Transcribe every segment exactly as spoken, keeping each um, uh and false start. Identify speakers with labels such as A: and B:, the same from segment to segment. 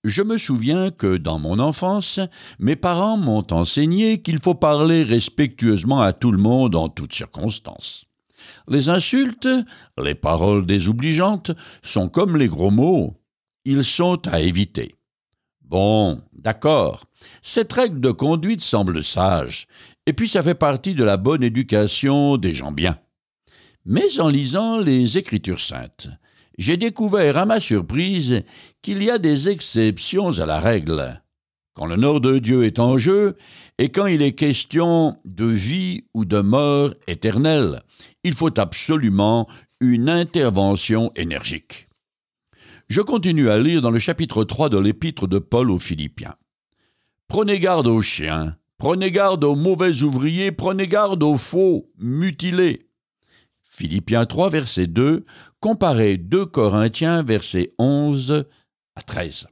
A: Je me souviens que, dans mon enfance, mes parents m'ont enseigné qu'il faut parler respectueusement à tout le monde en toutes circonstances. Les insultes, les paroles désobligeantes, sont comme les gros mots. Ils sont à éviter. Bon, d'accord, cette règle de conduite semble sage, et puis ça fait partie de la bonne éducation des gens bien. Mais en lisant les Écritures saintes, j'ai découvert à ma surprise qu'il y a des exceptions à la règle. Quand l'honneur de Dieu est en jeu et quand il est question de vie ou de mort éternelle, il faut absolument une intervention énergique. Je continue à lire dans le chapitre trois de l'épître de Paul aux Philippiens. Prenez garde aux chiens, prenez garde aux mauvais ouvriers, prenez garde aux faux mutilés. Philippiens trois, verset deux, comparez deux Corinthiens, versets onze à treize.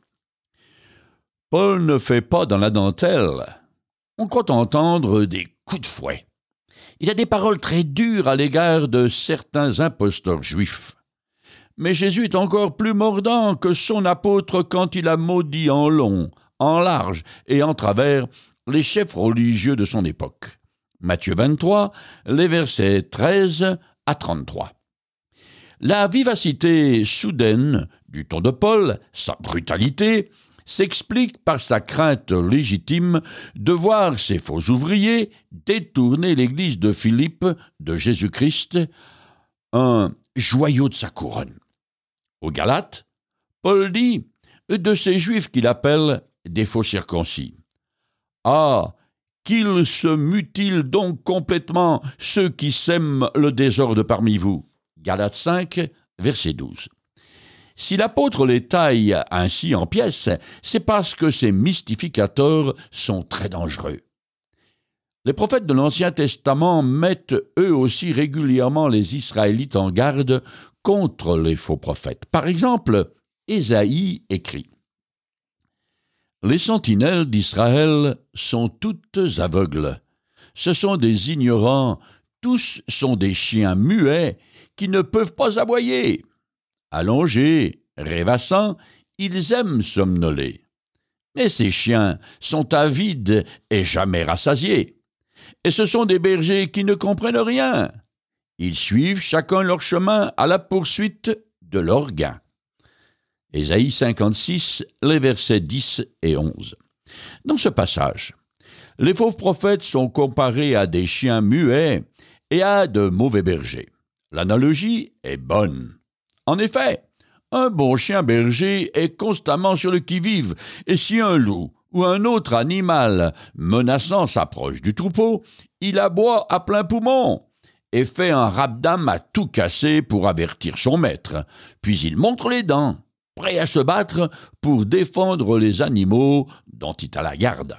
A: Paul ne fait pas dans la dentelle. On croit entendre des coups de fouet. Il a des paroles très dures à l'égard de certains imposteurs juifs. Mais Jésus est encore plus mordant que son apôtre quand il a maudit en long, en large et en travers les chefs religieux de son époque. Matthieu vingt-trois, les versets treize à trente-trois. La vivacité soudaine du ton de Paul, sa brutalité, s'explique par sa crainte légitime de voir ces faux ouvriers détourner l'Église de Philippe de Jésus-Christ, un joyau de sa couronne. Aux Galates, Paul dit de ces Juifs qu'il appelle des faux circoncis. Ah, qu'ils se mutilent donc complètement ceux qui sèment le désordre parmi vous. Galates cinq, verset douze. Si l'apôtre les taille ainsi en pièces, c'est parce que ces mystificateurs sont très dangereux. Les prophètes de l'Ancien Testament mettent eux aussi régulièrement les Israélites en garde contre les faux prophètes. Par exemple, Ésaïe écrit « Les sentinelles d'Israël sont toutes aveugles. Ce sont des ignorants, tous sont des chiens muets qui ne peuvent pas aboyer. Allongés, rêvassants, ils aiment somnoler. Mais ces chiens sont avides et jamais rassasiés. Et ce sont des bergers qui ne comprennent rien. Ils suivent chacun leur chemin à la poursuite de leur gain. » Ésaïe cinquante-six, les versets dix et onze. Dans ce passage, les faux prophètes sont comparés à des chiens muets et à de mauvais bergers. L'analogie est bonne. En effet, un bon chien berger est constamment sur le qui-vive, et si un loup ou un autre animal menaçant s'approche du troupeau, il aboie à plein poumon et fait un rapt-dames à tout casser pour avertir son maître, puis il montre les dents, prêt à se battre pour défendre les animaux dont il a la garde.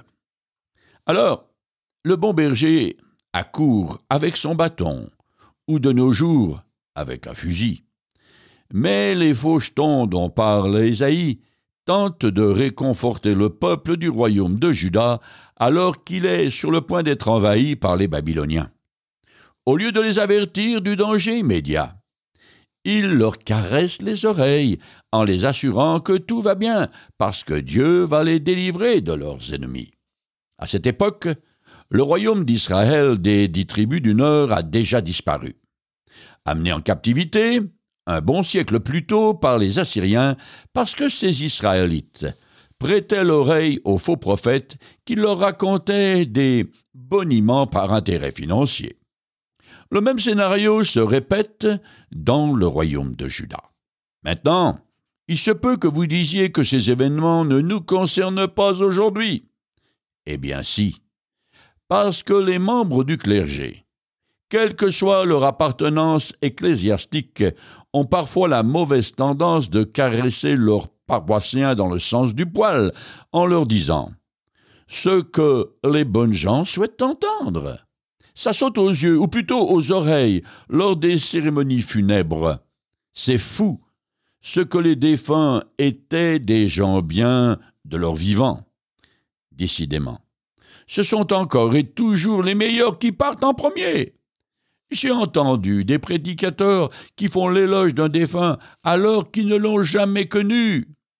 A: Alors, le bon berger accourt avec son bâton, ou de nos jours avec un fusil. Mais les faux jetons dont parle Ésaïe tentent de réconforter le peuple du royaume de Juda alors qu'il est sur le point d'être envahi par les Babyloniens. Au lieu de les avertir du danger immédiat, ils leur caressent les oreilles en les assurant que tout va bien parce que Dieu va les délivrer de leurs ennemis. À cette époque, le royaume d'Israël des dix tribus du Nord a déjà disparu. Amené en captivité, un bon siècle plus tôt par les Assyriens, parce que ces Israélites prêtaient l'oreille aux faux prophètes qui leur racontaient des boniments par intérêt financier. Le même scénario se répète dans le royaume de Juda. Maintenant, il se peut que vous disiez que ces événements ne nous concernent pas aujourd'hui. Eh bien si, parce que les membres du clergé, quelle que soit leur appartenance ecclésiastique, ont parfois la mauvaise tendance de caresser leurs paroissiens dans le sens du poil, en leur disant « ce que les bonnes gens souhaitent entendre ». Ça saute aux yeux, ou plutôt aux oreilles, lors des cérémonies funèbres. C'est fou, ce que les défunts étaient des gens bien de leur vivant. Décidément, ce sont encore et toujours les meilleurs qui partent en premier. J'ai entendu des prédicateurs qui font l'éloge d'un défunt alors qu'ils ne l'ont jamais connu.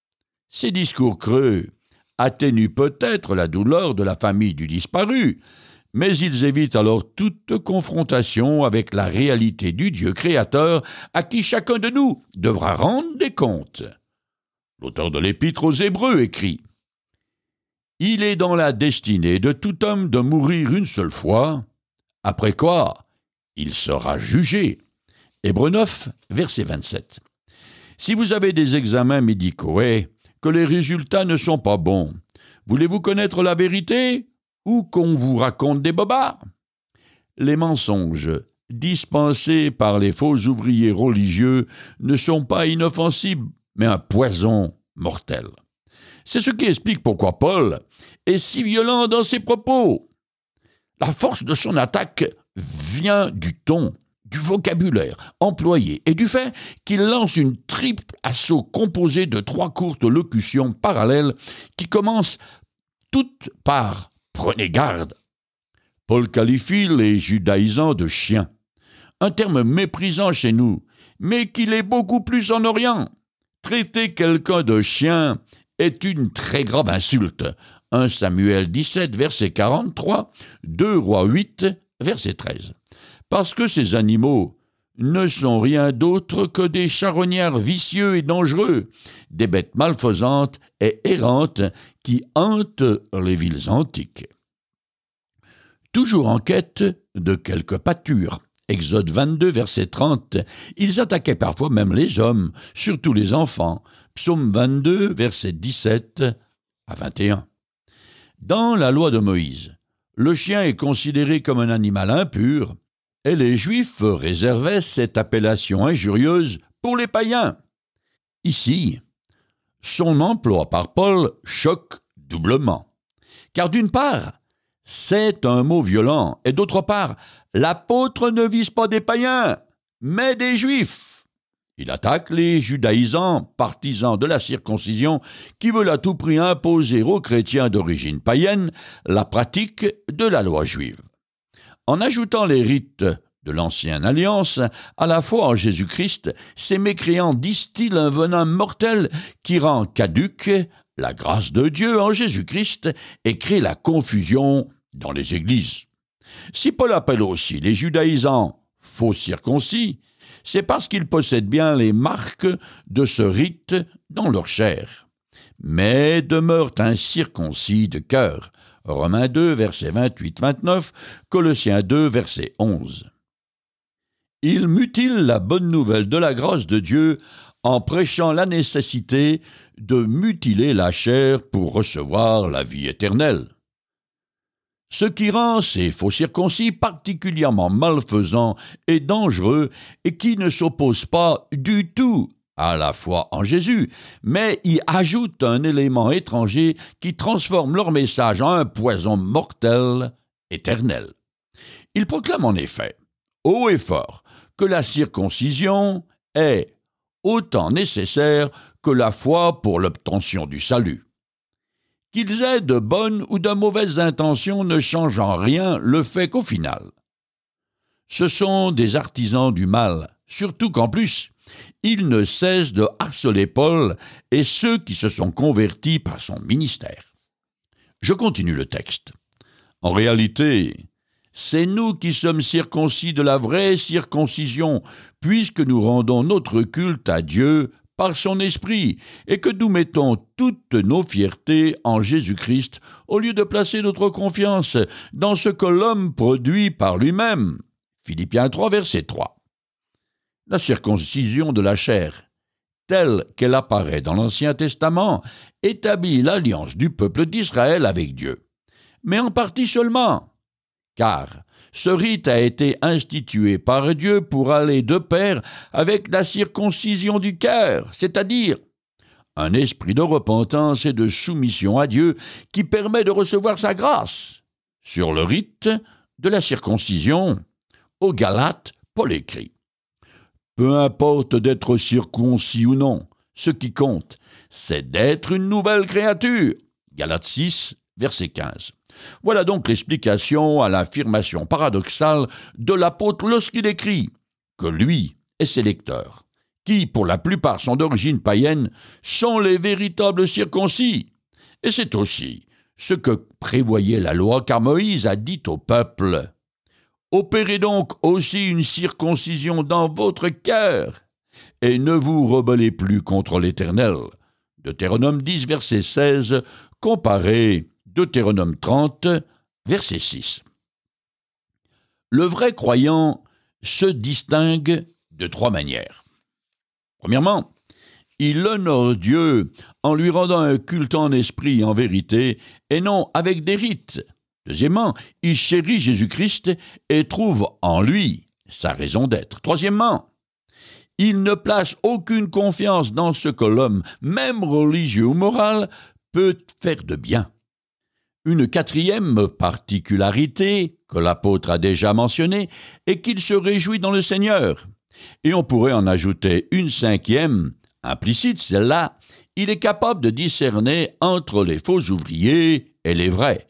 A: Ces discours creux atténuent peut-être la douleur de la famille du disparu, mais ils évitent alors toute confrontation avec la réalité du Dieu créateur à qui chacun de nous devra rendre des comptes. L'auteur de l'Épître aux Hébreux écrit « Il est dans la destinée de tout homme de mourir une seule fois, après quoi il sera jugé. » Hébreux neuf, verset vingt-sept. Si vous avez des examens médicaux et que les résultats ne sont pas bons, voulez-vous connaître la vérité ou qu'on vous raconte des bobards? Les mensonges dispensés par les faux ouvriers religieux ne sont pas inoffensibles, mais un poison mortel. C'est ce qui explique pourquoi Paul est si violent dans ses propos. La force de son attaque vient du ton, du vocabulaire employé et du fait qu'il lance une triple assaut composée de trois courtes locutions parallèles qui commencent toutes par « prenez garde ». Paul qualifie les judaïsants de chiens, un terme méprisant chez nous, mais qui l'est beaucoup plus en Orient. Traiter quelqu'un de chien est une très grave insulte. un Samuel dix-sept, verset quarante-trois, deux Rois huit, verset treize. Parce que ces animaux ne sont rien d'autre que des charognards vicieux et dangereux, des bêtes malfaisantes et errantes qui hantent les villes antiques. Toujours en quête de quelque pâture, Exode vingt-deux, verset trente, ils attaquaient parfois même les hommes, surtout les enfants, Psaume vingt-deux, verset dix-sept à vingt et un. Dans la loi de Moïse, le chien est considéré comme un animal impur, et les Juifs réservaient cette appellation injurieuse pour les païens. Ici, son emploi par Paul choque doublement, car d'une part, c'est un mot violent, et d'autre part, l'apôtre ne vise pas des païens, mais des Juifs. Il attaque les judaïsants, partisans de la circoncision, qui veulent à tout prix imposer aux chrétiens d'origine païenne la pratique de la loi juive. En ajoutant les rites de l'Ancienne Alliance à la foi en Jésus-Christ, ces mécréants distillent un venin mortel qui rend caduque la grâce de Dieu en Jésus-Christ et crée la confusion dans les églises. Si Paul appelle aussi les judaïsants faux circoncis, c'est parce qu'ils possèdent bien les marques de ce rite dans leur chair, mais demeurent incirconcis de cœur. Romains deux, versets vingt-huit à vingt-neuf, Colossiens deux, verset onze. Ils mutilent la bonne nouvelle de la grâce de Dieu en prêchant la nécessité de mutiler la chair pour recevoir la vie éternelle. Ce qui rend ces faux circoncis particulièrement malfaisants et dangereux et qui ne s'opposent pas du tout à la foi en Jésus, mais y ajoutent un élément étranger qui transforme leur message en un poison mortel éternel. Ils proclament en effet, haut et fort, que la circoncision est autant nécessaire que la foi pour l'obtention du salut. Qu'ils aient de bonnes ou de mauvaises intentions ne change en rien le fait qu'au final, ce sont des artisans du mal, surtout qu'en plus, ils ne cessent de harceler Paul et ceux qui se sont convertis par son ministère. Je continue le texte. En réalité, c'est nous qui sommes circoncis de la vraie circoncision, puisque nous rendons notre culte à Dieu par son esprit, et que nous mettons toutes nos fiertés en Jésus-Christ, au lieu de placer notre confiance dans ce que l'homme produit par lui-même. Philippiens trois, verset trois. La circoncision de la chair, telle qu'elle apparaît dans l'Ancien Testament, établit l'alliance du peuple d'Israël avec Dieu. Mais en partie seulement, car ce rite a été institué par Dieu pour aller de pair avec la circoncision du cœur, c'est-à-dire un esprit de repentance et de soumission à Dieu qui permet de recevoir sa grâce. Sur le rite de la circoncision, aux Galates, Paul écrit « Peu importe d'être circoncis ou non, ce qui compte, c'est d'être une nouvelle créature. » Galates six, verset quinze. Voilà donc l'explication à l'affirmation paradoxale de l'apôtre lorsqu'il écrit que lui et ses lecteurs, qui, pour la plupart, sont d'origine païenne, sont les véritables circoncis. Et c'est aussi ce que prévoyait la loi, car Moïse a dit au peuple « Opérez donc aussi une circoncision dans votre cœur, et ne vous rebellez plus contre l'Éternel. » Deutéronome dix, verset seize, comparé Deutéronome trente, verset six. Le vrai croyant se distingue de trois manières. Premièrement, il honore Dieu en lui rendant un culte en esprit et en vérité, et non avec des rites. Deuxièmement, il chérit Jésus-Christ et trouve en lui sa raison d'être. Troisièmement, il ne place aucune confiance dans ce que l'homme, même religieux ou moral, peut faire de bien. Une quatrième particularité que l'apôtre a déjà mentionnée est qu'il se réjouit dans le Seigneur. Et on pourrait en ajouter une cinquième, implicite, celle-là, il est capable de discerner entre les faux ouvriers et les vrais,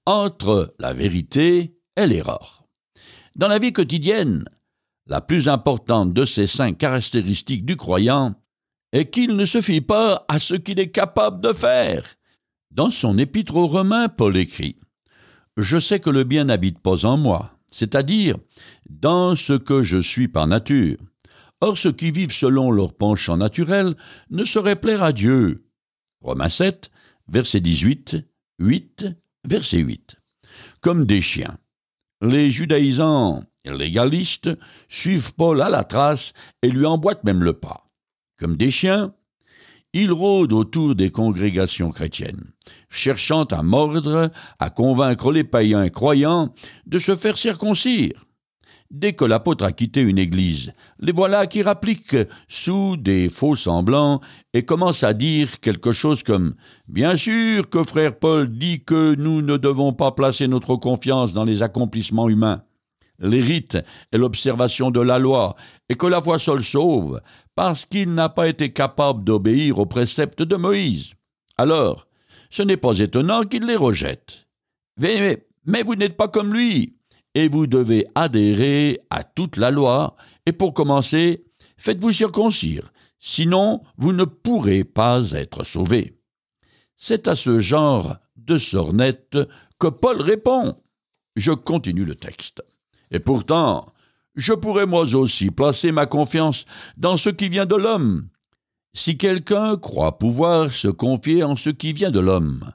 A: entre la vérité et l'erreur. Dans la vie quotidienne, la plus importante de ces cinq caractéristiques du croyant est qu'il ne se fie pas à ce qu'il est capable de faire. Dans son épître aux Romains, Paul écrit « Je sais que le bien n'habite pas en moi, c'est-à-dire dans ce que je suis par nature. Or ceux qui vivent selon leur penchant naturel ne sauraient plaire à Dieu. » Romains sept, verset dix-huit, huit, verset huit. Comme des chiens, les judaïsants et légalistes suivent Paul à la trace et lui emboîtent même le pas. Comme des chiens, ils rôdent autour des congrégations chrétiennes, cherchant à mordre, à convaincre les païens croyants de se faire circoncire. Dès que l'apôtre a quitté une église, les voilà qui rappliquent sous des faux semblants et commencent à dire quelque chose comme « Bien sûr que frère Paul dit que nous ne devons pas placer notre confiance dans les accomplissements humains, les rites et l'observation de la loi, et que la foi seule sauve, parce qu'il n'a pas été capable d'obéir aux préceptes de Moïse. Alors, ce n'est pas étonnant qu'il les rejette. Mais, mais, mais vous n'êtes pas comme lui, et vous devez adhérer à toute la loi, et pour commencer, faites-vous circoncire, sinon vous ne pourrez pas être sauvés. » C'est à ce genre de sornette que Paul répond. Je continue le texte. Et pourtant, je pourrais moi aussi placer ma confiance dans ce qui vient de l'homme. Si quelqu'un croit pouvoir se confier en ce qui vient de l'homme,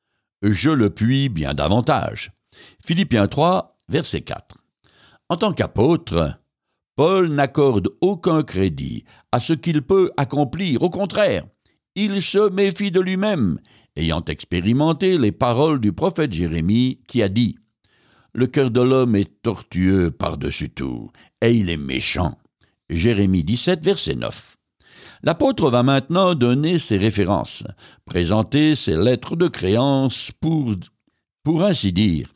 A: je le puis bien davantage. Philippiens trois, verset quatre. En tant qu'apôtre, Paul n'accorde aucun crédit à ce qu'il peut accomplir. Au contraire, il se méfie de lui-même, ayant expérimenté les paroles du prophète Jérémie qui a dit « Le cœur de l'homme est tortueux par-dessus tout, et il est méchant. » Jérémie dix-sept, verset neuf. L'apôtre va maintenant donner ses références, présenter ses lettres de créance pour, pour ainsi dire,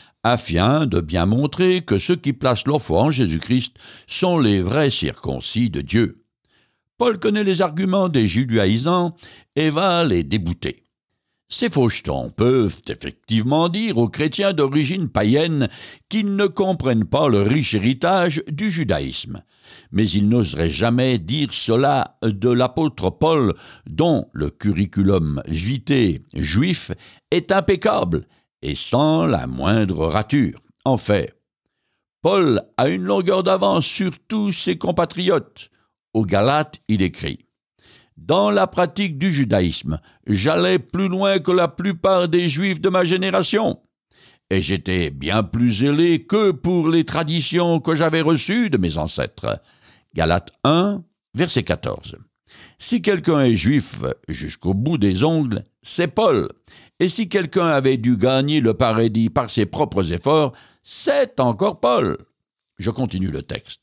A: afin de bien montrer que ceux qui placent leur foi en Jésus-Christ sont les vrais circoncis de Dieu. Paul connaît les arguments des judaïsants et va les débouter. Ces fauchetons peuvent effectivement dire aux chrétiens d'origine païenne qu'ils ne comprennent pas le riche héritage du judaïsme. Mais ils n'oseraient jamais dire cela de l'apôtre Paul, dont le curriculum vitae juif est impeccable et sans la moindre rature. En fait, Paul a une longueur d'avance sur tous ses compatriotes. Aux Galates, il écrit « Dans la pratique du judaïsme, j'allais plus loin que la plupart des Juifs de ma génération, et j'étais bien plus zélé que pour les traditions que j'avais reçues de mes ancêtres. » Galates un, verset quatorze. Si quelqu'un est juif jusqu'au bout des ongles, c'est Paul. Et si quelqu'un avait dû gagner le paradis par ses propres efforts, c'est encore Paul. Je continue le texte.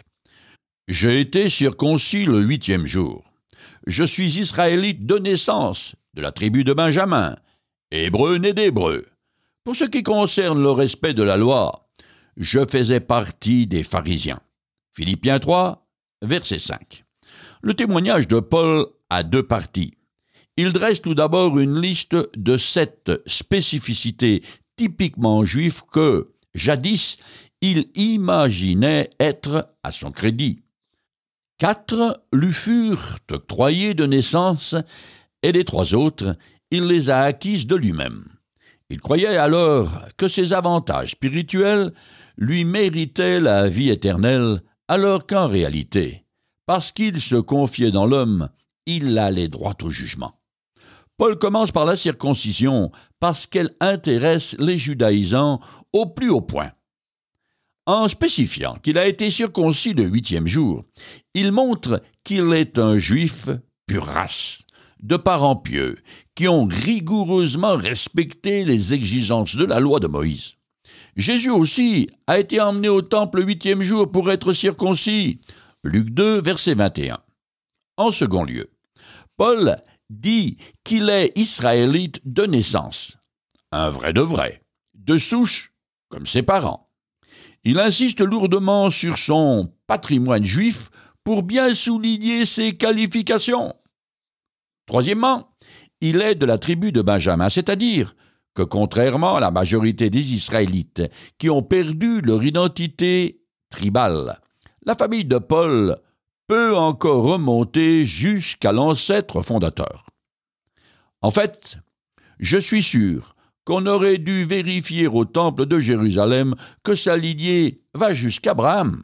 A: « J'ai été circoncis le huitième jour. Je suis israélite de naissance, de la tribu de Benjamin, hébreu né d'hébreu. Pour ce qui concerne le respect de la loi, je faisais partie des pharisiens. » Philippiens trois, verset cinq. Le témoignage de Paul a deux parties. Il dresse tout d'abord une liste de sept spécificités typiquement juives que, jadis, il imaginait être à son crédit. Quatre lui furent octroyés de naissance, et les trois autres, il les a acquises de lui-même. Il croyait alors que ces avantages spirituels lui méritaient la vie éternelle, alors qu'en réalité, parce qu'il se confiait dans l'homme, il allait droit au jugement. Paul commence par la circoncision parce qu'elle intéresse les judaïsants au plus haut point. En spécifiant qu'il a été circoncis le huitième jour, il montre qu'il est un juif pure race, de parents pieux, qui ont rigoureusement respecté les exigences de la loi de Moïse. Jésus aussi a été emmené au temple le huitième jour pour être circoncis. Luc deux, verset vingt et un. En second lieu, Paul dit qu'il est israélite de naissance, un vrai de vrai, de souche comme ses parents. Il insiste lourdement sur son patrimoine juif pour bien souligner ses qualifications. Troisièmement, il est de la tribu de Benjamin, c'est-à-dire que contrairement à la majorité des Israélites qui ont perdu leur identité tribale, la famille de Paul peut encore remonter jusqu'à l'ancêtre fondateur. En fait, je suis sûr qu'on aurait dû vérifier au temple de Jérusalem que sa lignée va jusqu'Abraham.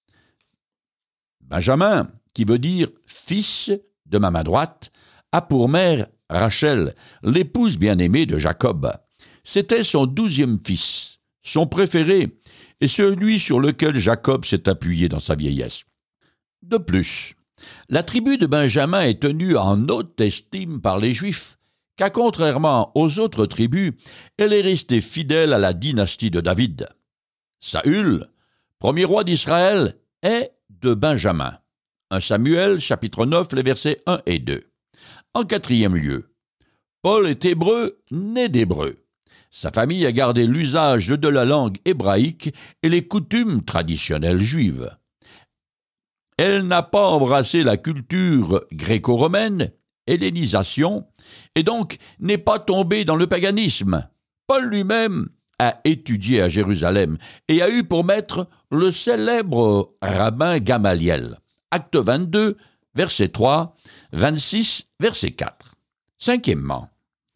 A: Benjamin, qui veut dire « fils de ma main droite », a pour mère Rachel, l'épouse bien-aimée de Jacob. C'était son douzième fils, son préféré, et celui sur lequel Jacob s'est appuyé dans sa vieillesse. De plus, la tribu de Benjamin est tenue en haute estime par les Juifs, car contrairement aux autres tribus, elle est restée fidèle à la dynastie de David. Saül, premier roi d'Israël, est de Benjamin. un Samuel, chapitre neuf, les versets un et deux. En quatrième lieu, Paul est hébreu, né d'hébreu. Sa famille a gardé l'usage de la langue hébraïque et les coutumes traditionnelles juives. Elle n'a pas embrassé la culture gréco-romaine, hellénisation, et donc n'est pas tombée dans le paganisme. Paul lui-même a étudié à Jérusalem et a eu pour maître le célèbre rabbin Gamaliel. Acte vingt-deux, verset trois, vingt-six, verset quatre. Cinquièmement,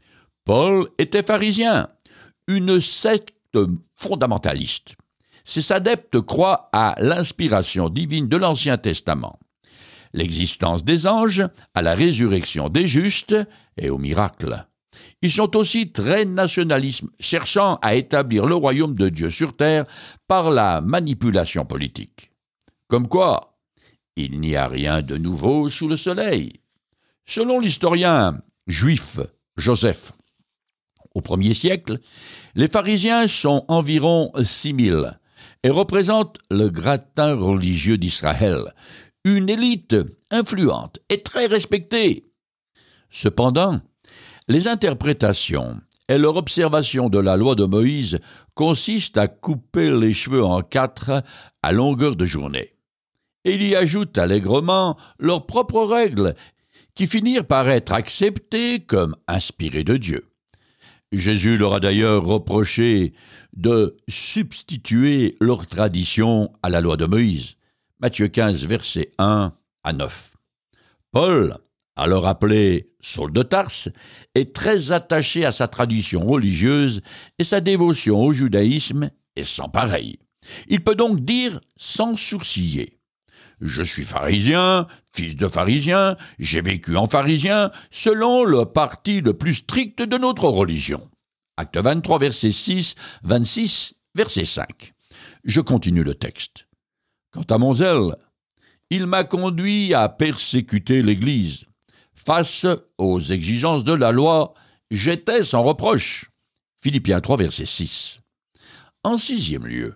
A: Paul était pharisien, une secte fondamentaliste. Ses adeptes croient à l'inspiration divine de l'Ancien Testament, l'existence des anges, à la résurrection des justes et aux miracles. Ils sont aussi très nationalistes, cherchant à établir le royaume de Dieu sur terre par la manipulation politique. Comme quoi, il n'y a rien de nouveau sous le soleil. Selon l'historien juif Joseph, au premier siècle, les pharisiens sont environ six mille et représentent le gratin religieux d'Israël, une élite influente et très respectée. Cependant, les interprétations et leur observation de la loi de Moïse consistent à couper les cheveux en quatre à longueur de journée. Et ils y ajoutent allègrement leurs propres règles, qui finirent par être acceptées comme inspirées de Dieu. Jésus leur a d'ailleurs reproché de substituer leur tradition à la loi de Moïse. Matthieu quinze, versets un à neuf. Paul, alors appelé Saul de Tarse, est très attaché à sa tradition religieuse et sa dévotion au judaïsme est sans pareil. Il peut donc dire sans sourciller: je suis pharisien, fils de pharisien, j'ai vécu en pharisien, selon le parti le plus strict de notre religion. Acte vingt-trois, verset six, vingt-six, verset cinq. Je continue le texte. Quant à mon zèle, il m'a conduit à persécuter l'Église. Face aux exigences de la loi, j'étais sans reproche. Philippiens trois, verset six. En sixième lieu,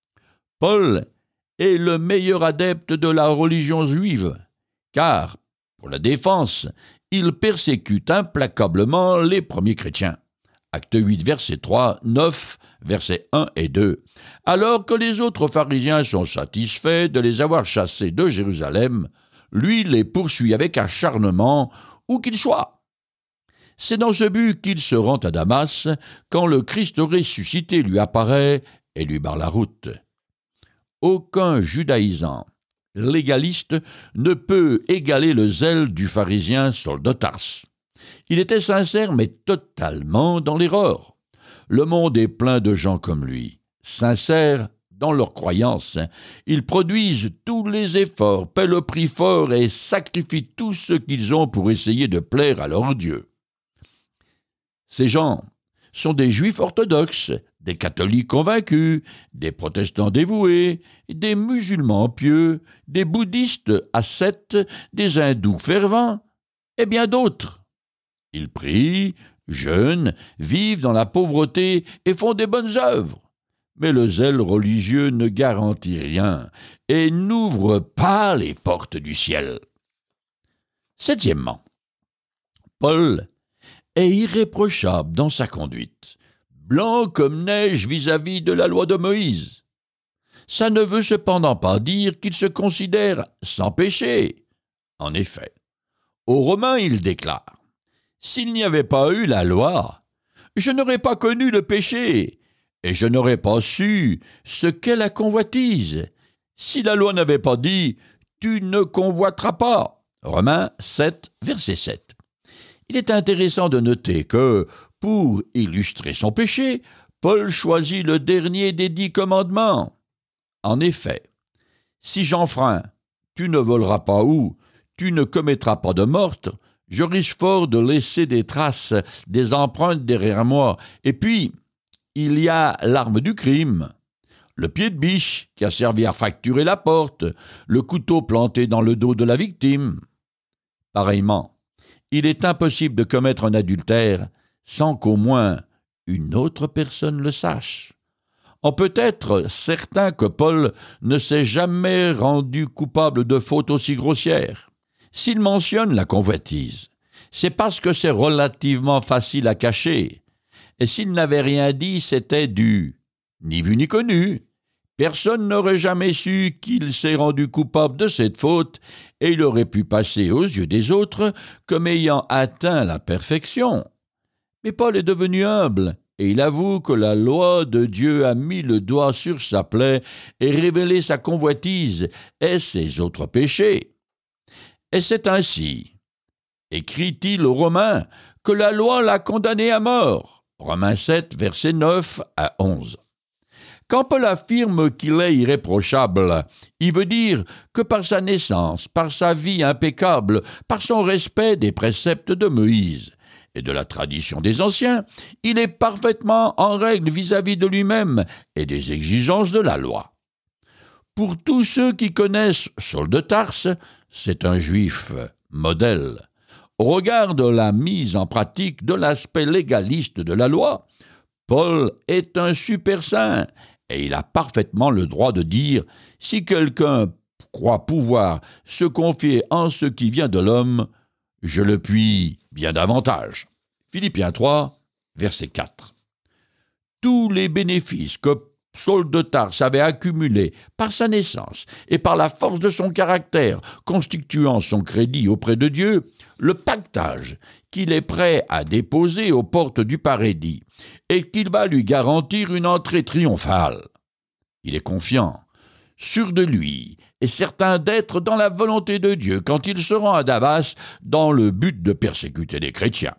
A: Paul est le meilleur adepte de la religion juive, car, pour la défense, il persécute implacablement les premiers chrétiens. Acte huit, verset trois, neuf, versets un et deux. Alors que les autres pharisiens sont satisfaits de les avoir chassés de Jérusalem, lui les poursuit avec acharnement, où qu'il soit. C'est dans ce but qu'il se rend à Damas, quand le Christ ressuscité lui apparaît et lui barre la route. Aucun judaïsant légaliste ne peut égaler le zèle du pharisien Saul de Tarse. Il était sincère, mais totalement dans l'erreur. Le monde est plein de gens comme lui, sincères dans leurs croyances. Ils produisent tous les efforts, paient le prix fort et sacrifient tout ce qu'ils ont pour essayer de plaire à leur Dieu. Ces gens sont des juifs orthodoxes, des catholiques convaincus, des protestants dévoués, des musulmans pieux, des bouddhistes ascètes, des hindous fervents, et bien d'autres. Ils prient, jeûnent, vivent dans la pauvreté et font des bonnes œuvres. Mais le zèle religieux ne garantit rien et n'ouvre pas les portes du ciel. Septièmement, Paul est irréprochable dans sa conduite, blanc comme neige vis-à-vis de la loi de Moïse. Ça ne veut cependant pas dire qu'il se considère sans péché. En effet, aux Romains il déclare « S'il n'y avait pas eu la loi, je n'aurais pas connu le péché, et je n'aurais pas su ce qu'est la convoitise. Si la loi n'avait pas dit « Tu ne convoiteras pas » Romains sept, verset sept. Il est intéressant de noter que, pour illustrer son péché, Paul choisit le dernier des dix commandements. En effet, si j'enfreins « Tu ne voleras pas » ou « Tu ne commettras pas de meurtre », je risque fort de laisser des traces, des empreintes derrière moi. Et puis, il y a l'arme du crime, le pied de biche qui a servi à fracturer la porte, le couteau planté dans le dos de la victime. Pareillement, il est impossible de commettre un adultère sans qu'au moins une autre personne le sache. On peut être certain que Paul ne s'est jamais rendu coupable de fautes aussi grossières. S'il mentionne la convoitise, c'est parce que c'est relativement facile à cacher. Et s'il n'avait rien dit, c'était du ni vu ni connu. Personne n'aurait jamais su qu'il s'est rendu coupable de cette faute, et il aurait pu passer aux yeux des autres comme ayant atteint la perfection. Mais Paul est devenu humble, et il avoue que la loi de Dieu a mis le doigt sur sa plaie et révélé sa convoitise et ses autres péchés. Et c'est ainsi, écrit-il aux Romains, que la loi l'a condamné à mort. Romains sept, versets neuf à onze. Quand Paul affirme qu'il est irréprochable, il veut dire que par sa naissance, par sa vie impeccable, par son respect des préceptes de Moïse et de la tradition des anciens, il est parfaitement en règle vis-à-vis de lui-même et des exigences de la loi. Pour tous ceux qui connaissent Saul de Tarse, c'est un juif modèle. Au regard de la mise en pratique de l'aspect légaliste de la loi, Paul est un super saint et il a parfaitement le droit de dire « Si quelqu'un croit pouvoir se confier en ce qui vient de l'homme, je le puis bien davantage. » Philippiens trois, verset quatre. Tous les bénéfices que Saul de Tarse avait accumulés par sa naissance et par la force de son caractère, constituant son crédit auprès de Dieu, le pactage qu'il est prêt à déposer aux portes du paradis et qu'il va lui garantir une entrée triomphale. Il est confiant, sûr de lui et certain d'être dans la volonté de Dieu quand il se rend à Damas dans le but de persécuter les chrétiens.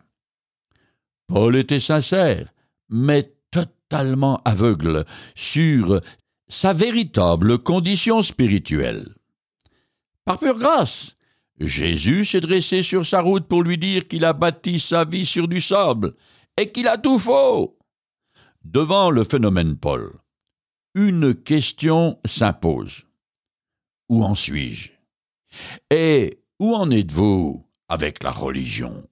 A: Paul était sincère, mais totalement aveugle sur sa véritable condition spirituelle. Par pure grâce, Jésus s'est dressé sur sa route pour lui dire qu'il a bâti sa vie sur du sable et qu'il a tout faux. Devant le phénomène Paul, une question s'impose. Où en suis-je? Et où en êtes-vous avec la religion?